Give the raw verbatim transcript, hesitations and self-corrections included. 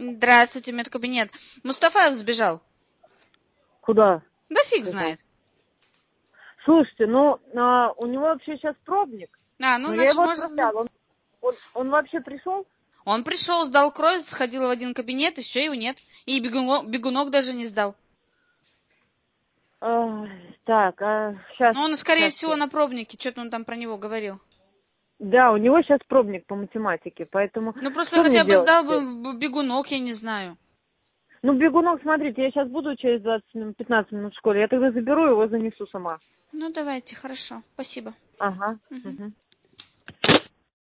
Здравствуйте, медкабинет. Мустафаев сбежал. Куда? Да фиг Сбежал? знает. Слушайте, ну, а, у него вообще сейчас пробник. А, ну, Но я значит, его может... отправляла. Он, он, он вообще пришел? Он пришел, сдал кровь, сходил в один кабинет, и все, его нет. И бегунок, бегунок даже не сдал. А, так, а, сейчас, Но он, скорее сейчас. всего, на пробнике. Что-то он там про него говорил. Да, у него сейчас пробник по математике, поэтому Ну, просто что мне хотя бы делать сдал теперь? бы бегунок, я не знаю. Ну, бегунок, смотрите, я сейчас буду через двадцать минут, пятнадцать минут в школе. Я тогда заберу его, занесу сама. Ну, давайте, хорошо. Спасибо. Ага. Мгм. Угу.